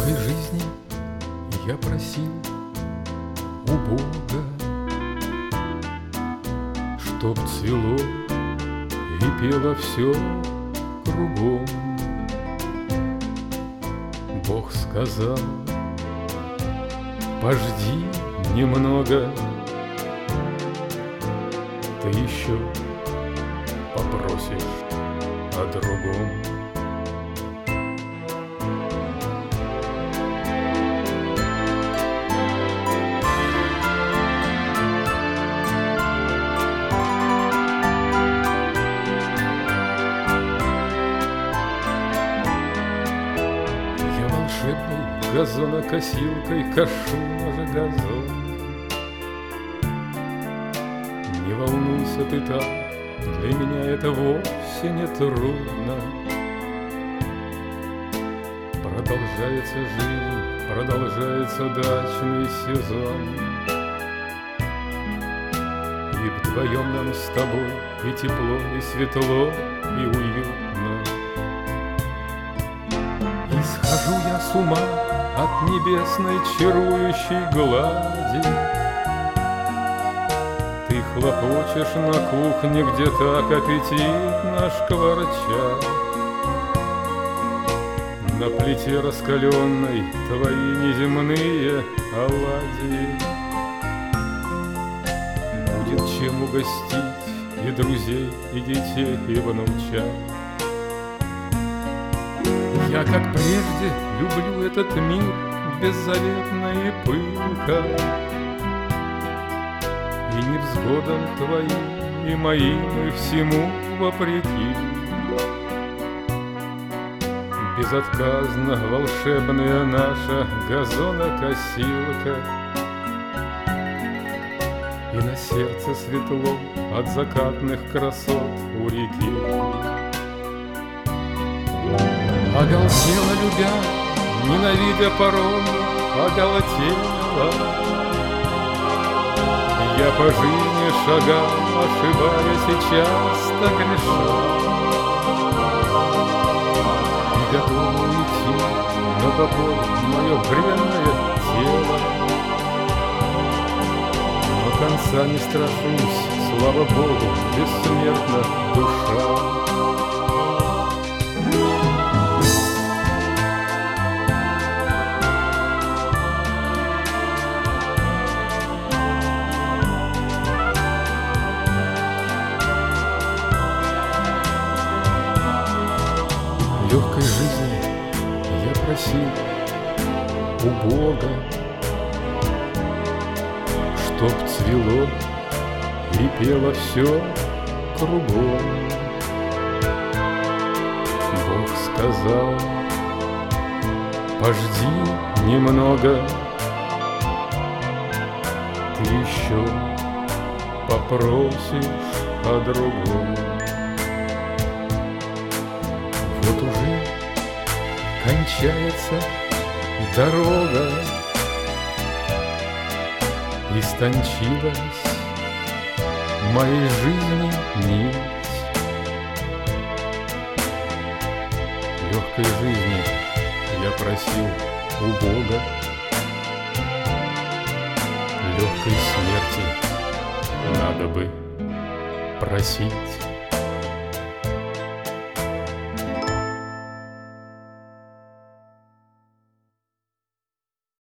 легкой жизни я просил у Бога, чтоб цвело и пело все кругом. Бог сказал: пожди немного, ты еще попросишь о другом. Я волшебной газонокосилкой кашу наш газон. Не волнуйся ты так, для меня это вовсе не трудно. Продолжается жизнь, продолжается дачный сезон. И вдвоем нам с тобой и тепло, и светло, и уютно. И схожу я с ума от небесной чарующей глади. Ты хлопочешь на кухне, где так аппетитно шкварча. На плите раскаленной твои неземные оладьи. Будет чем угостить и друзей, и детей, и внучат. Я, как прежде, люблю этот мир беззаветно и пылко. И невзгодам твоим и моим, и всему вопреки. Безотказно волшебная наша газонокосилка. И на сердце светло от закатных красот у реки. Оголтела, любя, ненавидя порой, оголтела. Я по жизни шагал, ошибаясь и часто грешал. И готов уйти на покой мое бренное тело. Но конца не страшусь, слава Богу, бессмертна душа. Легкой жизни я просил у Бога, чтоб цвело и пело все кругом. Бог сказал: пожди немного, ты еще попросишь о другом. Вот уже кончается дорога, истончилась моей жизни нить. Легкой жизни я просил у Бога, легкой смерти надо бы просить